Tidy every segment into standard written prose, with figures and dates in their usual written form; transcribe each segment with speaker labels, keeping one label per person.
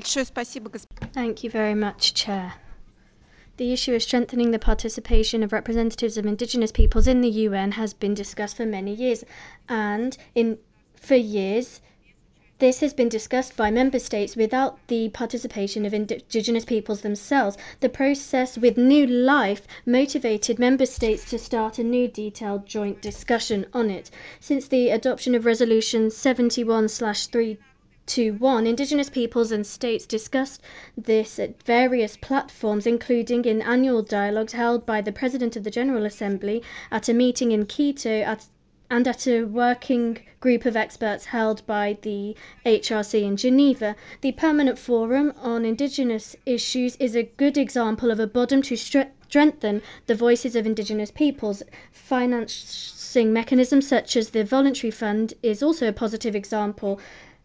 Speaker 1: Thank you very much, Chair. The issue of strengthening the participation of representatives of indigenous peoples in the UN has been discussed for many years, and for years this has been discussed by member states without the participation of indigenous peoples themselves. The process with new life motivated member states to start a new detailed joint discussion on it. Since the adoption of Resolution 71/321, indigenous peoples and states discussed this at various platforms, including in annual dialogues held by the President of the General Assembly, at a meeting in Quito, and at a working group of experts held by the HRC in Geneva. The Permanent Forum on Indigenous Issues is a good example of a bottom to strengthen the voices of indigenous peoples. Financing mechanisms such as the Voluntary Fund is also a positive example.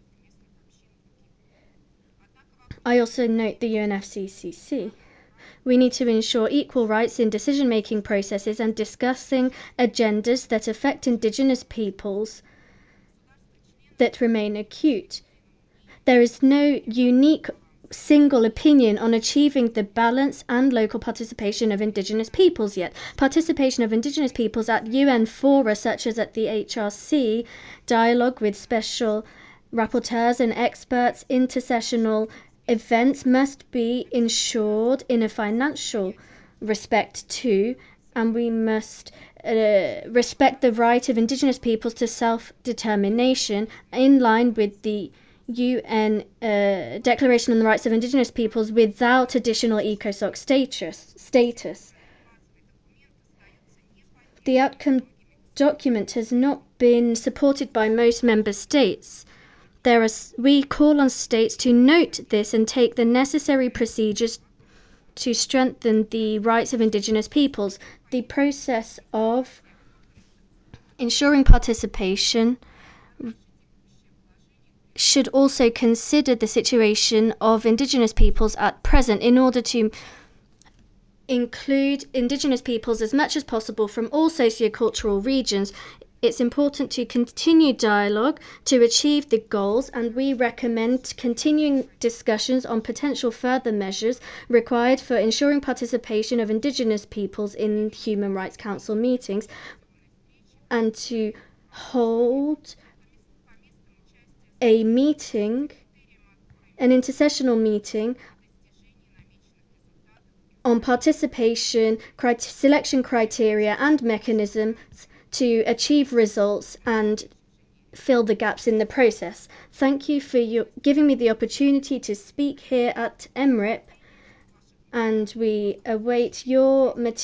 Speaker 1: I also note the UNFCCC. We need to ensure equal rights in decision-making processes and discussing agendas that affect indigenous peoples that remain acute. There is no unique single opinion on achieving the balance and local participation of indigenous peoples yet. Participation of indigenous peoples at UN fora such as at the HRC, dialogue with special rapporteurs and experts, intersessional events must be ensured in a financial respect too, and we must respect the right of indigenous peoples to self-determination in line with the UN Declaration on the Rights of Indigenous Peoples without additional ECOSOC status. The outcome document has not been supported by most member states. We call on states to note this and take the necessary procedures to strengthen the rights of indigenous peoples. The process of ensuring participation should also consider the situation of indigenous peoples at present in order to include indigenous peoples as much as possible from all sociocultural regions. It's important to continue dialogue to achieve the goals, and we recommend continuing discussions on potential further measures required for ensuring participation of indigenous peoples in Human Rights Council meetings, and to hold an intersessional meeting on participation, selection criteria and mechanisms to achieve results and fill the gaps in the process. Thank you for giving me the opportunity to speak here at MRIP, and we await your material